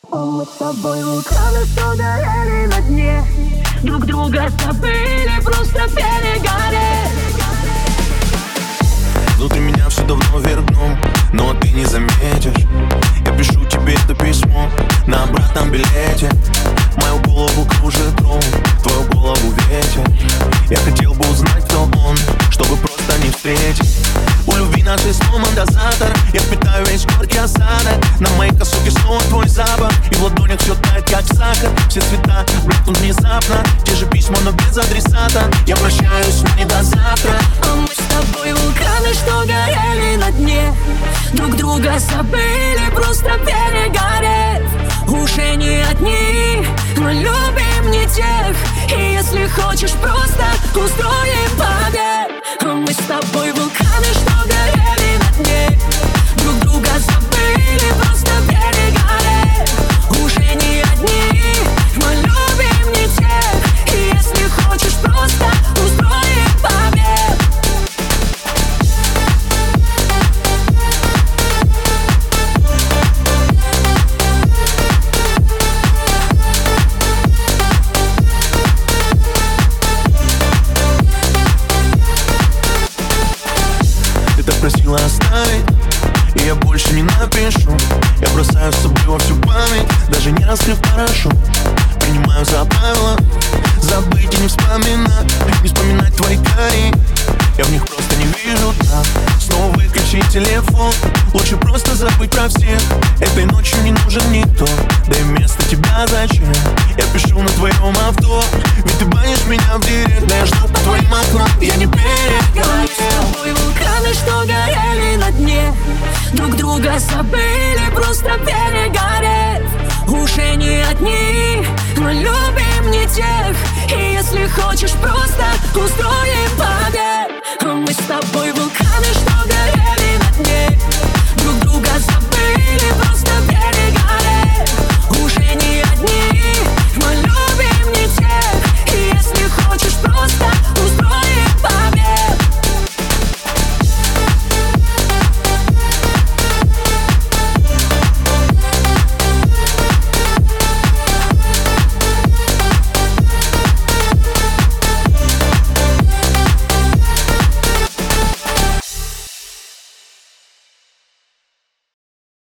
Мы с тобой вулканы, что горели на дне. Друг друга забыли, просто перегорели. Внутри меня все давно вверх дном, но ты не заметишь. Я пишу тебе это письмо на обратном билете. Мою голову кружит гром, твою голову ветер. Я хотел бы узнать, кто он, чтобы просто не встретить. У любви нашей сломан дозатор. Я впитаю весь горький осадок. На моей косухе снова твой запах. И в ладонях все тает, как сахар. Все цвета блекнут внезапно. Те же письма, но без адресата. Я прощаюсь, но не до завтра. А мы с тобой вулканы, что горели на дне. Друг друга забыли, просто перегорели. Уже не одни, но любим не тех. И если хочешь, просто устроим побег. А мы с тобой вулканы, что горели на дне. Друг друга забыли, просто перегорели. Уже не одни, мы любим не тех. И если хочешь, просто устроим побег. Ты так просила оставить, и я больше не напишу. Я бросаю с собой во всю память, даже не раскрыв парашют. Принимаю за правило забыть и не вспоминать. Не вспоминать твои кори, я в них просто не вижу дна. Снова выключи телефон, лучше просто забыть про всех. Этой ночью не нужен никто, да и вместо тебя зачем? Я пишу на твоем авто, ведь ты банишь меня в директ. Да я жду по твоим окнам, я не перегорел. С тобой вулканы, что горели на дне. Друг друга забыли, просто перегорели. Уже не одни, но любим не тех. И если хочешь, просто устроим побег. А мы с тобой вулканы, что